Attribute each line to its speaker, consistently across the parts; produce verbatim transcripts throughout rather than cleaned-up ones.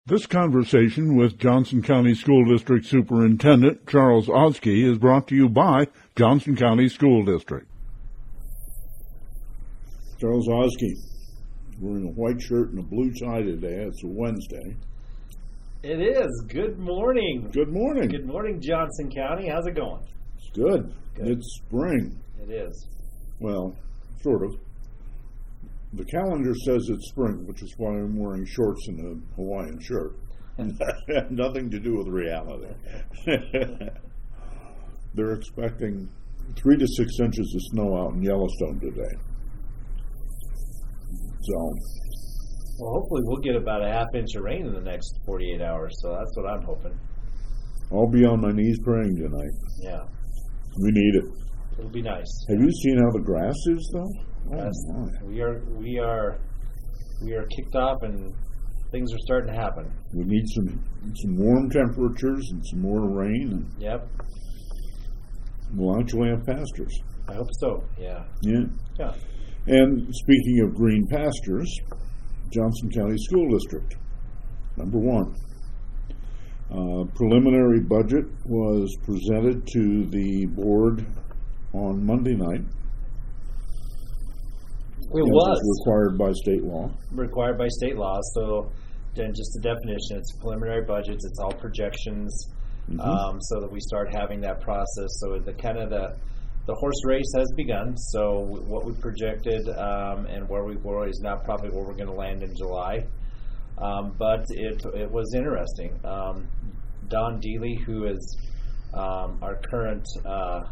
Speaker 1: This conversation with Johnson County School District Superintendent Charles Oskey is brought to you by Johnson County School District. Charles Oskey, wearing a white shirt and a blue tie today. It's a Wednesday.
Speaker 2: It is. Good morning.
Speaker 1: Good morning.
Speaker 2: Good morning, Johnson County. How's it going?
Speaker 1: It's good.
Speaker 2: Good.
Speaker 1: It's spring.
Speaker 2: It is.
Speaker 1: Well, sort of. The calendar says it's spring, which is why I'm wearing shorts and a Hawaiian shirt. Nothing to do with reality. They're expecting three to six inches of snow out in Yellowstone today. So,
Speaker 2: well, hopefully we'll get about a half inch of rain in the next forty-eight hours. So that's what I'm hoping.
Speaker 1: I'll be on my knees praying tonight.
Speaker 2: Yeah.
Speaker 1: We need it.
Speaker 2: It'll be nice.
Speaker 1: Have you seen how the grass is, though?
Speaker 2: Oh, we are we are we are kicked off, and things are starting to happen.
Speaker 1: We need some some warm temperatures and some more rain. And
Speaker 2: yep.
Speaker 1: We'll actually have pastures.
Speaker 2: I hope so. Yeah.
Speaker 1: Yeah.
Speaker 2: Yeah.
Speaker 1: And speaking of green pastures, Johnson County School District, number one. Uh, preliminary budget was presented to the board on Monday night.
Speaker 2: It was.
Speaker 1: Required by state law.
Speaker 2: Required by state law. So, then just the definition, it's preliminary budgets, it's all projections, mm-hmm. um, so that we start having that process. So the kind of the the horse race has begun. So what we projected um, and where we were is not probably where we're going to land in July. Um, but it it was interesting. Um, Don Deely, who is um, our current uh,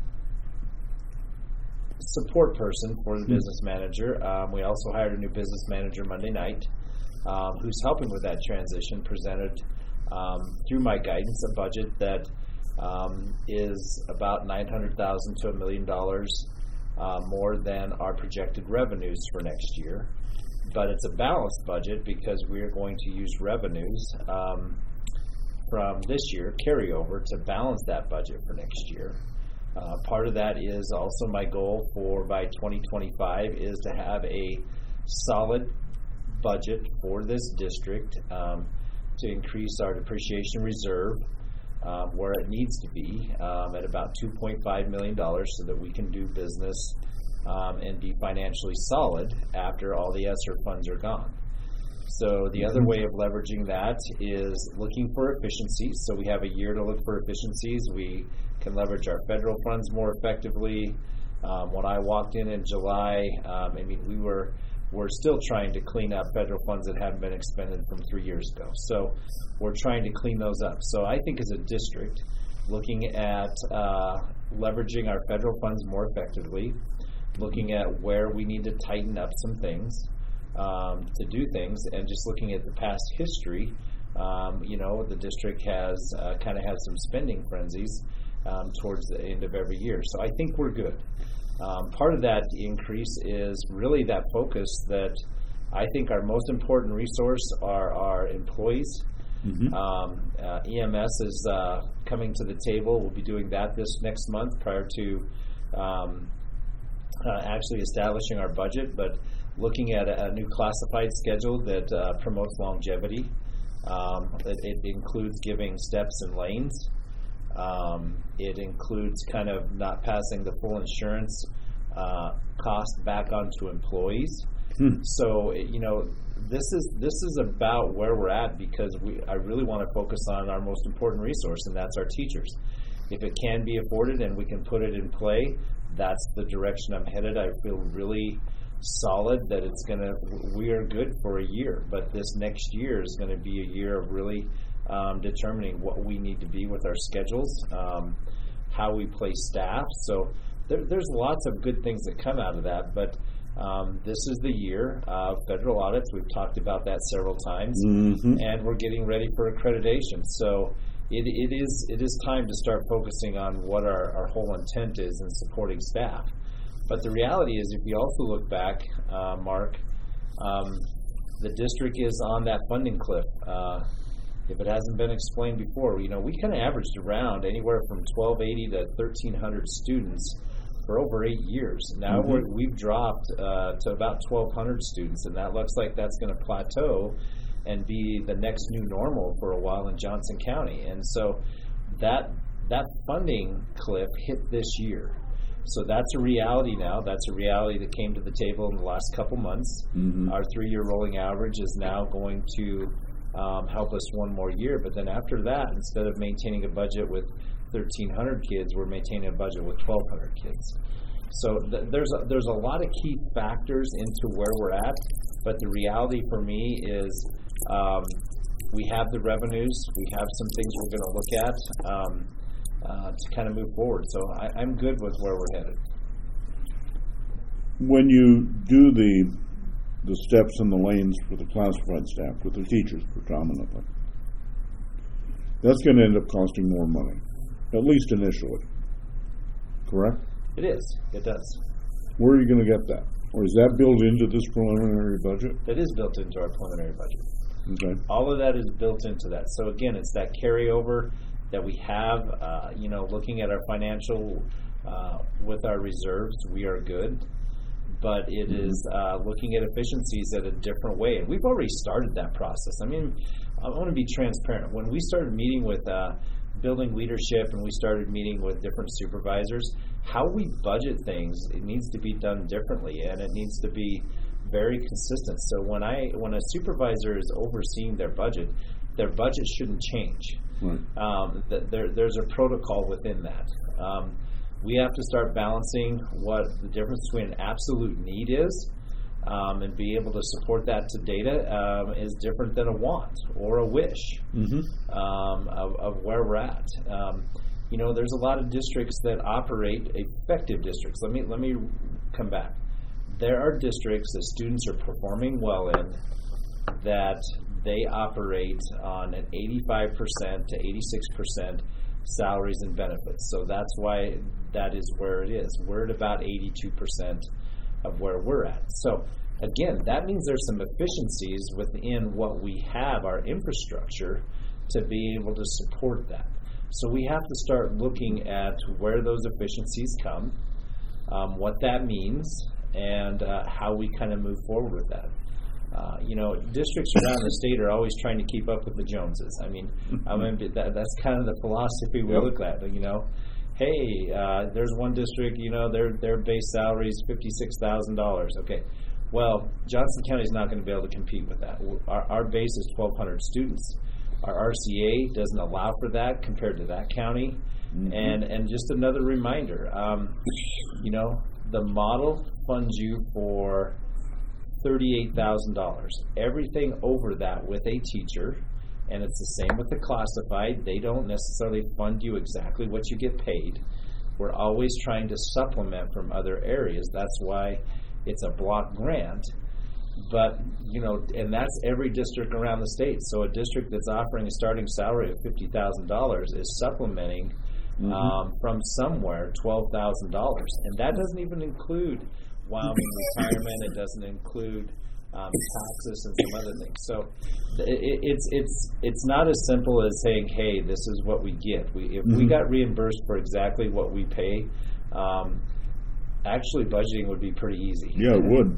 Speaker 2: support person for the business manager. Um, we also hired a new business manager Monday night um, who's helping with that transition, presented um, through my guidance a budget that um, is about nine hundred thousand dollars to a million dollars uh, more than our projected revenues for next year. But it's a balanced budget because we're going to use revenues um, from this year, carry over, to balance that budget for next year. Uh, part of that is also my goal for by twenty twenty-five is to have a solid budget for this district um, to increase our depreciation reserve um, where it needs to be um, at about two point five million dollars so that we can do business um, and be financially solid after all the ESSER funds are gone. So the other way of leveraging that is looking for efficiencies. So we have a year to look for efficiencies. We can leverage our federal funds more effectively. Um, when I walked in in July, um, I mean, we were we're still trying to clean up federal funds that haven't been expended from three years ago. So we're trying to clean those up. So I think as a district, looking at uh, leveraging our federal funds more effectively, looking at where we need to tighten up some things, Um, to do things, and just looking at the past history, um, you know, the district has uh, kind of had some spending frenzies um, towards the end of every year. So I think we're good. Um, part of that increase is really that focus that I think our most important resource are our employees. Mm-hmm. Um, uh, E M S is uh, coming to the table. We'll be doing that this next month prior to um, uh, actually establishing our budget, but looking at a, a new classified schedule that uh, promotes longevity. Um, it, it includes giving steps and lanes. Um, it includes kind of not passing the full insurance uh, cost back onto employees. Hmm. So, you know, this is this is about where we're at because we I really want to focus on our most important resource, and that's our teachers. If it can be afforded and we can put it in play, that's the direction I'm headed. I feel really solid that it's going to, we are good for a year, but this next year is going to be a year of really um, determining what we need to be with our schedules, um, how we place staff. So there, there's lots of good things that come out of that, but um, this is the year of federal audits. We've talked about that several times, mm-hmm. and we're getting ready for accreditation. So it, it is it is time to start focusing on what our, our whole intent is in supporting staff. But the reality is, if you also look back, uh, Mark, um, the district is on that funding cliff. Uh, if it hasn't been explained before, you know, we kind of averaged around anywhere from twelve eighty to thirteen hundred students for over eight years. Now mm-hmm. we're, we've dropped uh, to about twelve hundred students, and that looks like that's going to plateau and be the next new normal for a while in Johnson County. And so that that funding cliff hit this year. So that's a reality now. That's a reality that came to the table in the last couple months. Mm-hmm. Our three-year rolling average is now going to um, help us one more year. But then after that, instead of maintaining a budget with thirteen hundred kids, we're maintaining a budget with twelve hundred kids. So th- there's a, there's a lot of key factors into where we're at. But the reality for me is um, we have the revenues. We have some things we're going to look at um, uh, to kind of move forward. So I, I'm good with where we're headed.
Speaker 1: When you do the the steps and the lanes for the classified staff, with the teachers predominantly, that's going to end up costing more money, at least initially. Correct?
Speaker 2: It is. It does.
Speaker 1: Where are you going to get that? Or is that built into this preliminary budget?
Speaker 2: It is built into our preliminary budget.
Speaker 1: Okay.
Speaker 2: All of that is built into that. So again, it's that carryover that we have. Uh, you know, looking at our financial uh, with our reserves, we are good. But it mm-hmm. is uh, looking at efficiencies at a different way. And we've already started that process. I mean, I want to be transparent. When we started meeting with uh, building leadership and we started meeting with different supervisors, how we budget things, it needs to be done differently, and it needs to be very consistent. So when I when a supervisor is overseeing their budget, their budget shouldn't change. Right. Um, th- there, there's a protocol within that. Um, we have to start balancing what the difference between an absolute need is um, and be able to support that to data um, is different than a want or a wish mm-hmm. um, of, of where we're at. Um, you know, there's a lot of districts that operate effective districts. Let me let me come back. There are districts that students are performing well in that they operate on an eighty-five percent to eighty-six percent salaries and benefits. So that's why that is where it is. We're at about eighty-two percent of where we're at. So again, that means there's some efficiencies within what we have, our infrastructure, to be able to support that. So we have to start looking at where those efficiencies come, um, what that means, and uh, how we kind of move forward with that. Uh, you know, districts around the state are always trying to keep up with the Joneses. I mean, I mean that, that's kind of the philosophy we look at. You know, hey, uh, there's one district. You know, their their base salary is fifty-six thousand dollars. Okay, well, Johnson County is not going to be able to compete with that. Our, our base is twelve hundred students. Our R C A doesn't allow for that compared to that county. Mm-hmm. And and just another reminder, um, you know, the model funds you for thirty-eight thousand dollars. Everything over that with a teacher, and it's the same with the classified, they don't necessarily fund you exactly what you get paid. We're always trying to supplement from other areas. That's why it's a block grant. But, you know, and that's every district around the state. So a district that's offering a starting salary of fifty thousand dollars is supplementing mm-hmm. um, from somewhere twelve thousand dollars. And that doesn't even include Wyoming retirement. It doesn't include um, taxes and some other things. So it, it's it's it's not as simple as saying, hey, this is what we get. We If mm-hmm. we got reimbursed for exactly what we pay, um, actually budgeting would be pretty easy.
Speaker 1: Yeah, it would.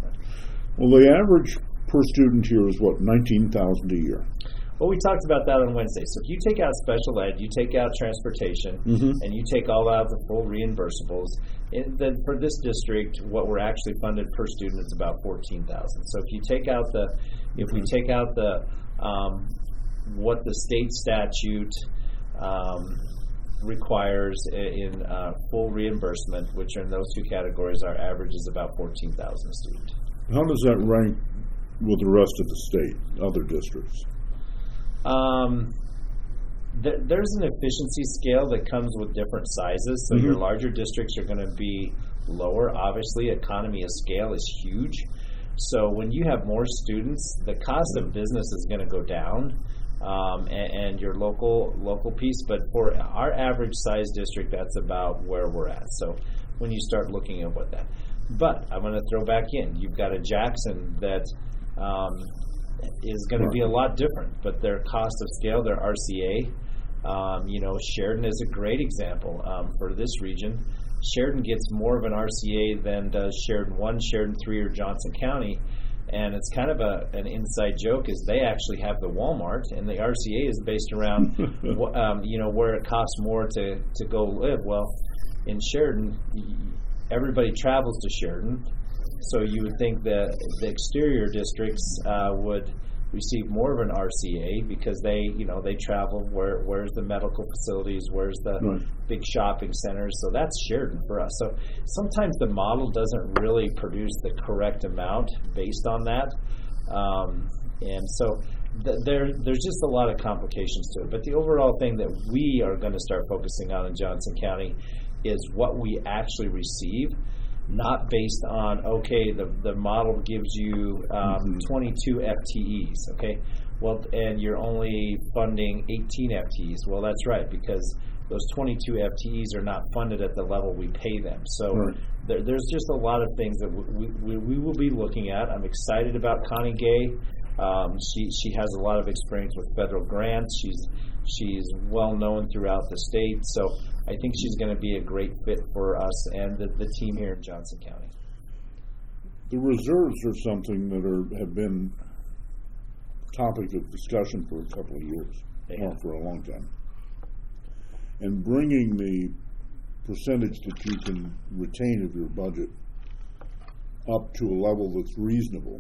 Speaker 1: Well, the average per student here is what, nineteen thousand dollars a year?
Speaker 2: Well, we talked about that on Wednesday. So if you take out special ed, you take out transportation, mm-hmm. and you take all out the full reimbursables, it, then for this district, what we're actually funded per student is about fourteen thousand dollars. So if you take out the, if we take out the, um, what the state statute um, requires in uh, full reimbursement, which are in those two categories, our average is about fourteen thousand dollars a student.
Speaker 1: How does that rank with the rest of the state, other districts?
Speaker 2: Um, th- there's an efficiency scale that comes with different sizes. So mm-hmm. your larger districts are going to be lower. Obviously, economy of scale is huge. So when you have more students, the cost of business is going to go down, um, and, and your local local piece. But for our average size district, that's about where we're at. So when you start looking at what that. But I'm going to throw back in. You've got a Jackson that um, is going to be a lot different, but their cost of scale, their R C A, um, you know, Sheridan is a great example um, for this region. Sheridan gets more of an R C A than does Sheridan one, Sheridan three, or Johnson County, And it's kind of a an inside joke is they actually have the Walmart, and the R C A is based around um, you know where it costs more to, to go live. Well, in Sheridan, everybody travels to Sheridan, so you would think that the exterior districts uh, would receive more of an R C A because they you know they travel where where's the medical facilities, where's the
Speaker 1: Right.
Speaker 2: big shopping centers. So that's Sheridan for us. So sometimes the model doesn't really produce the correct amount based on that, um, and so th- there there's just a lot of complications to it. But the overall thing that we are going to start focusing on in Johnson County is what we actually receive, not based on, okay, the, the model gives you um,
Speaker 1: Mhm.
Speaker 2: twenty-two F T Es, okay, well, and you're only funding eighteen F T Es. Well, that's right, because those twenty-two F T Es are not funded at the level we pay them. So
Speaker 1: Right.
Speaker 2: there, there's just a lot of things that we, we, we will be looking at. I'm excited about Connie Gay. Um, she she has a lot of experience with federal grants. She's she's well known throughout the state. So I think she's going to be a great fit for us and the, the team here in Johnson County.
Speaker 1: The reserves are something that are have been topic of discussion for a couple of years,
Speaker 2: They
Speaker 1: or
Speaker 2: have.
Speaker 1: for a long time. And bringing the percentage that you can retain of your budget up to a level that's reasonable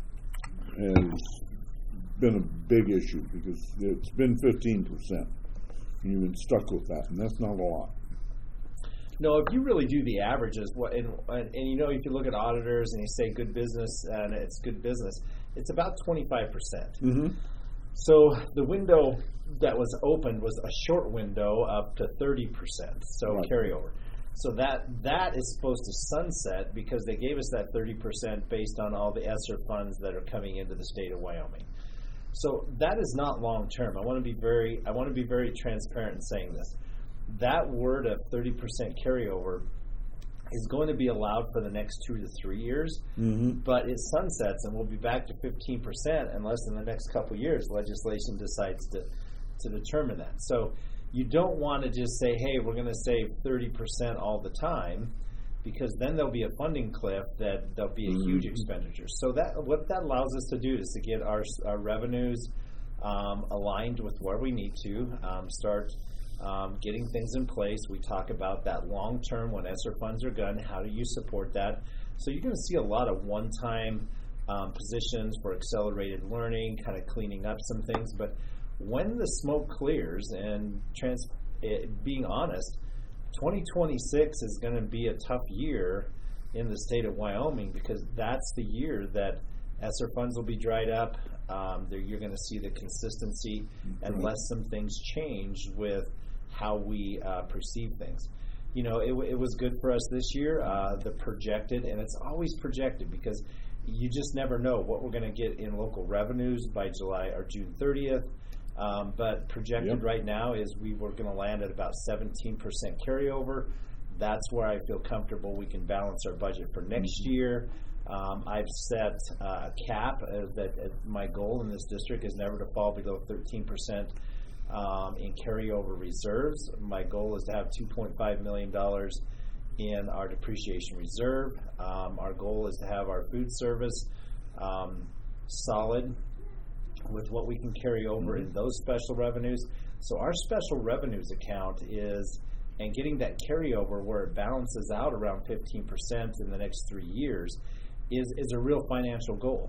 Speaker 1: has been a big issue because it's been fifteen percent. And you've been stuck with that, and that's not a lot.
Speaker 2: No, if you really do the averages, what and, and and you know, if you look at auditors and you say good business and it's good business, it's about twenty-five percent.
Speaker 1: Mm-hmm.
Speaker 2: So the window that was opened was a short window up to thirty percent, so
Speaker 1: Right.
Speaker 2: carryover. So that that is supposed to sunset because they gave us that thirty percent based on all the ESSER funds that are coming into the state of Wyoming. So that is not long term. I want to be very I want to be very transparent in saying this. That word of thirty percent carryover is going to be allowed for the next two to three years,
Speaker 1: Mm-hmm.
Speaker 2: but it sunsets and we'll be back to fifteen percent unless in the next couple of years legislation decides to, to determine that. So you don't want to just say, hey, we're going to save thirty percent all the time, because then there'll be a funding cliff that there'll be a
Speaker 1: Mhm.
Speaker 2: huge expenditure. So that what that allows us to do is to get our, our revenues um, aligned with where we need to, um, start um, getting things in place. We talk about that long term when ESSER funds are gone, how do you support that? So you're going to see a lot of one-time um, positions for accelerated learning, kind of cleaning up some things. But when the smoke clears, and trans- it, being honest, twenty twenty-six is going to be a tough year in the state of Wyoming because that's the year that ESSER funds will be dried up. Um, there, you're going to see the consistency unless some things change with how we uh, perceive things. You know, it, w- it was good for us this year, uh, the projected, and it's always projected because you just never know what we're going to get in local revenues by July or June thirtieth. Um, but projected
Speaker 1: Yep.
Speaker 2: right now is we were going to land at about seventeen percent carryover. That's where I feel comfortable we can balance our budget for next year. Um, I've set uh, a cap uh, that uh, my goal in this district is never to fall below thirteen percent um, in carryover reserves. My goal is to have two point five million dollars in our depreciation reserve. Um, our goal is to have our food service um, solid with what we can carry over in those special revenues. So our special revenues account is, and getting that carryover where it balances out around fifteen percent in the next three years is, is a real financial goal.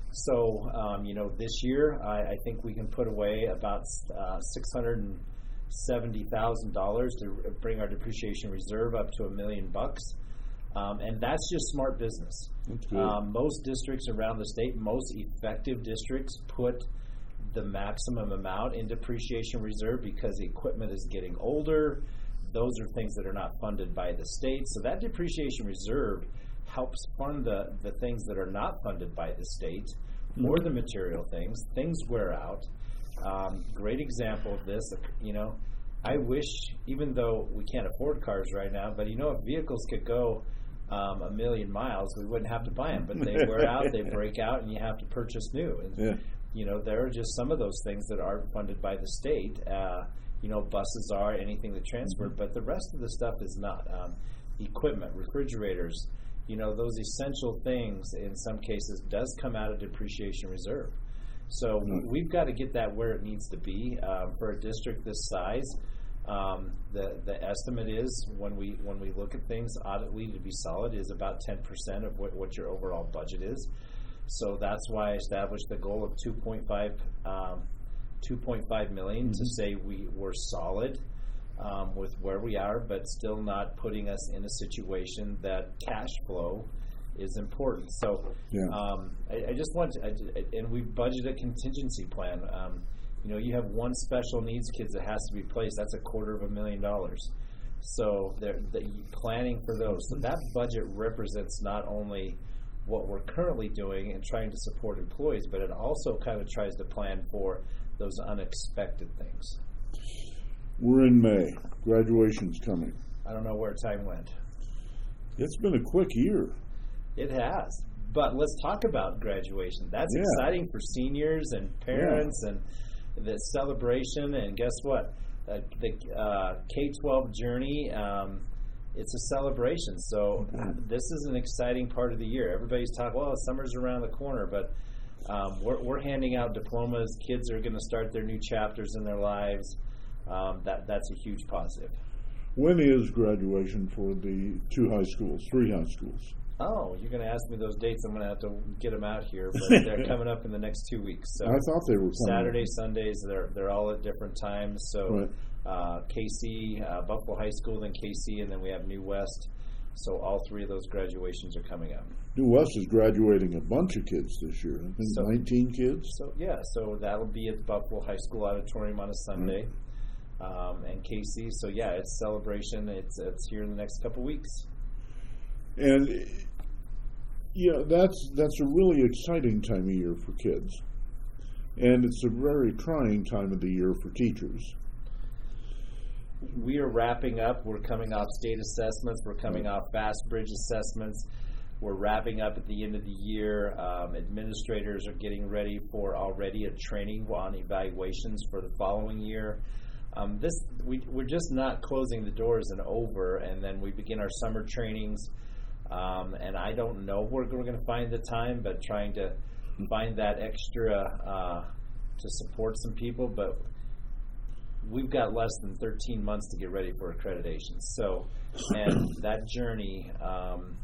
Speaker 2: So, um, you know, this year I, I think we can put away about uh, six hundred seventy thousand dollars to bring our depreciation reserve up to a million bucks. Um, and that's just smart business.
Speaker 1: That's good.
Speaker 2: Um, most districts around the state, most effective districts, put the maximum amount in depreciation reserve because the equipment is getting older. Those are things that are not funded by the state. So that depreciation reserve helps fund the, the things that are not funded by the state, or the material things. Things wear out. Um, great example of this, you know, I wish, even though we can't afford cars right now, but you know, if vehicles could go um, a million miles, we wouldn't have to buy them. But they wear out, they break out, and you have to purchase new. And,
Speaker 1: Yeah.
Speaker 2: you know, there are just some of those things that aren't funded by the state. Uh, you know, buses are, anything that transferred, but the rest of the stuff is not. Um, equipment, refrigerators, you know, those essential things in some cases does come out of depreciation reserve. So
Speaker 1: Mm.
Speaker 2: we've got to get that where it needs to be uh, for a district this size. Um, the the estimate is when we when we look at things, auditly to be solid is about ten percent of what, what your overall budget is. So that's why I established the goal of two point five um, two point five million
Speaker 1: Mm-hmm.
Speaker 2: to say we were solid um, with where we are, but still not putting us in a situation that cash flow is important. So
Speaker 1: Yeah.
Speaker 2: um, I, I just want to, I, and we budget a contingency plan. Um, you know, you have one special needs kid that has to be placed. That's a quarter of a million dollars. So they're, they're planning for those. So that budget represents not only what we're currently doing and trying to support employees, but it also kind of tries to plan for those unexpected things.
Speaker 1: We're in May. Graduation's coming.
Speaker 2: I don't know where time went.
Speaker 1: It's been a quick year.
Speaker 2: It has. But let's talk about graduation. That's
Speaker 1: Yeah.
Speaker 2: exciting for seniors and parents and the celebration. And guess what? Uh, the uh, K twelve journey, um, it's a celebration. So uh, this is an exciting part of the year. Everybody's talking, well, summer's around the corner, but um, we're, we're handing out diplomas. Kids are going to start their new chapters in their lives. Um, that That's a huge positive.
Speaker 1: When is graduation for the two high schools, three high schools?
Speaker 2: Oh, you're going to ask me those dates. I'm going to have to get them out here, but they're coming up in the next two weeks. So
Speaker 1: I thought they were coming.
Speaker 2: Saturday, Sundays, they're they're all at different times. So
Speaker 1: Right.
Speaker 2: uh, K C, uh, Buffalo High School, then K C, and then we have New West. So all three of those graduations are coming up.
Speaker 1: New West is graduating a bunch of kids this year. I think
Speaker 2: So-
Speaker 1: nineteen kids.
Speaker 2: So yeah, so that'll be at the Buffalo High School auditorium on a Sunday, um, and K C. So yeah, it's celebration. It's it's here in the next couple weeks.
Speaker 1: And yeah, that's that's a really exciting time of year for kids. And it's a very trying time of the year for teachers.
Speaker 2: We are wrapping up. We're coming off state assessments. We're coming off Fast Bridge assessments. We're wrapping up at the end of the year. Um, administrators are getting ready for already a training on evaluations for the following year. Um, this we, we're just not closing the doors and over, and then we begin our summer trainings. Um, and I don't know where we're going to find the time, but trying to find that extra uh, to support some people. But we've got less than thirteen months to get ready for accreditation. So, and that journey um,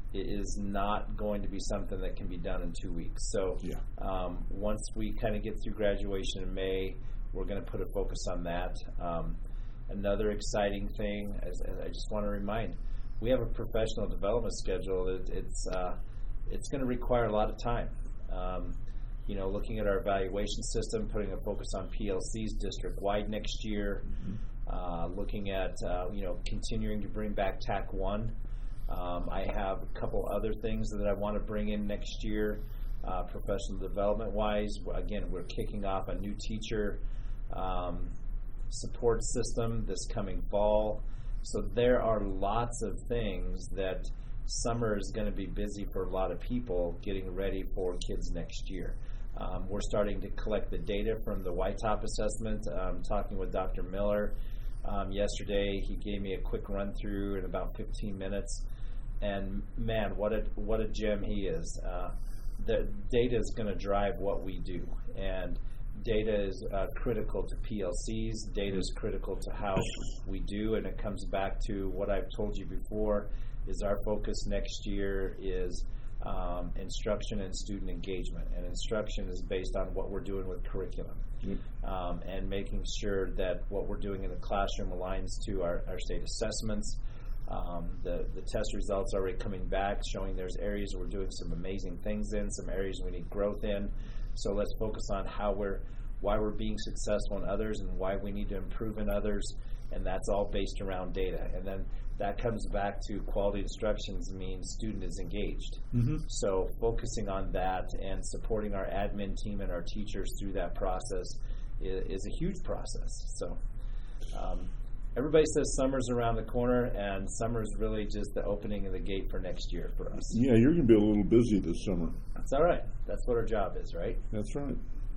Speaker 2: is not going to be something that can be done in two weeks. So,
Speaker 1: Yeah.
Speaker 2: um, once we kind of get through graduation in May, we're going to put a focus on that. Um, another exciting thing, as, as I just want to remind, we have a professional development schedule. It, it's uh, it's going to require a lot of time. Um, you know, looking at our evaluation system, putting a focus on P L Cs district-wide next year, uh, looking at, uh, you know, continuing to bring back T A C one. Um, I have a couple other things that I want to bring in next year, uh, professional development-wise. Again, we're kicking off a new teacher um, support system this coming fall. So there are lots of things that summer is going to be busy for a lot of people getting ready for kids next year. Um, we're starting to collect the data from the Y TOP assessment. Um, talking with Doctor Miller um, yesterday, he gave me a quick run through in about fifteen minutes. And man, what a what a gem he is. Uh, the data is going to drive what we do, and data is uh, critical to P L Cs. Data is critical to how we do, and it comes back to what I've told you before. Is our focus next year is um, instruction and student engagement, and instruction is based on what we're doing with curriculum,
Speaker 1: Yep.
Speaker 2: um, and making sure that what we're doing in the classroom aligns to our, our state assessments. Um, the, the test results are already coming back, showing there's areas we're doing some amazing things in, some areas we need growth in. So let's focus on how we're, why we're being successful in others and why we need to improve in others, and that's all based around data. And then that comes back to quality instructions means student is engaged.
Speaker 1: Mm-hmm.
Speaker 2: So focusing on that and supporting our admin team and our teachers through that process is, is a huge process. So um, everybody says summer's around the corner, and summer's really just the opening of the gate for next year for us.
Speaker 1: Yeah, you're going to be a little busy this summer.
Speaker 2: That's all right. That's what our job is, right?
Speaker 1: That's right.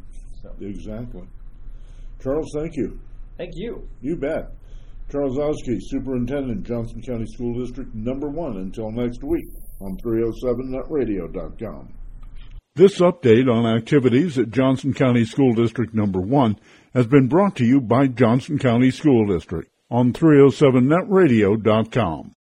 Speaker 2: So
Speaker 1: Exactly. Charles, thank you.
Speaker 2: thank you.
Speaker 1: You bet. Charles Oskey, Superintendent, Johnson County School District number one. Until next week. on three oh seven net radio dot com.
Speaker 3: This update on activities at Johnson County School District Number one has been brought to you by Johnson County School District on three oh seven net radio dot com.